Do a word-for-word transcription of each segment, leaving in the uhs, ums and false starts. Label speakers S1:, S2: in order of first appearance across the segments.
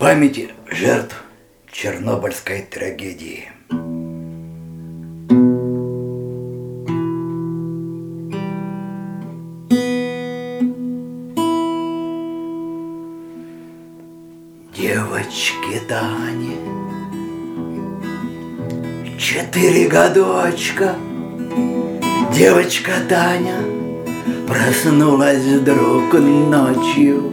S1: памяти жертв Чернобыльской трагедии. Девочке Тане четыре годочка. Девочка Таня проснулась вдруг ночью.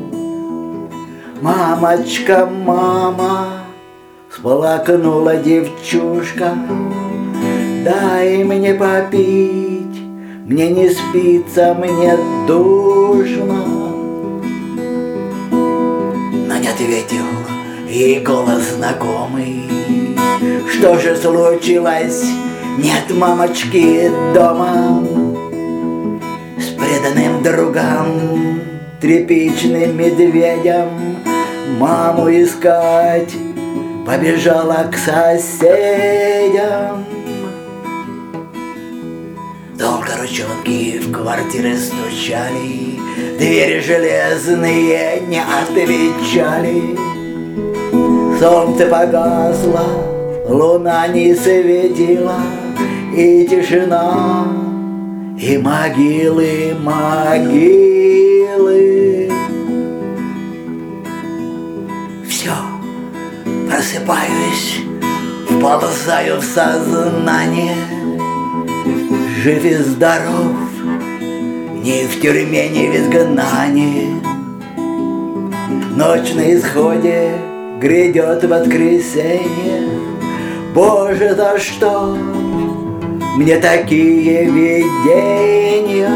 S1: Мамочка, мама, всплакнула девчушка. Дай мне попить, мне не спится, мне душно. Но не ответил ей голос знакомый. Что же случилось? Нет мамочки дома. С преданным другом, тряпичным медведем, маму искать побежала к соседям. Долго ручонки в квартиры стучали, двери железные не отвечали. Солнце погасло, луна не светила, и тишина, и могилы, могилы. Все, просыпаюсь, вползаю в сознание. Жив и здоров, ни в тюрьме, ни в изгнании. Ночь на исходе, грядет воскресенье. Боже, за что мне такие видения?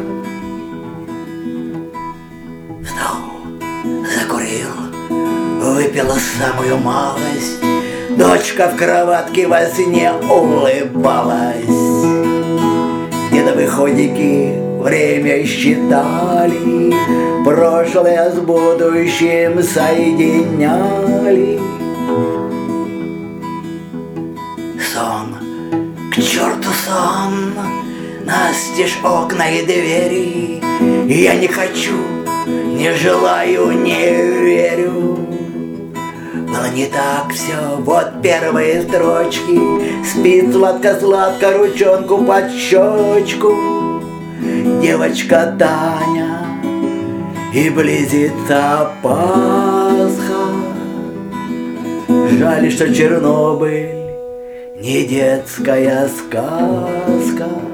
S1: Встал, закурил, выпил самую малость. Дочка в кроватке во сне улыбалась. Дедовы ходики время считали, прошлое с будущим соединяли. Сон, к черту сон, настежь окна и двери. Я не хочу, не желаю, не верю. Было не так все, вот первые строчки. Спит сладко-сладко, ручонку под щечку. Девочка Таня, и близится Пасха. Жаль, что Чернобыль не детская сказка.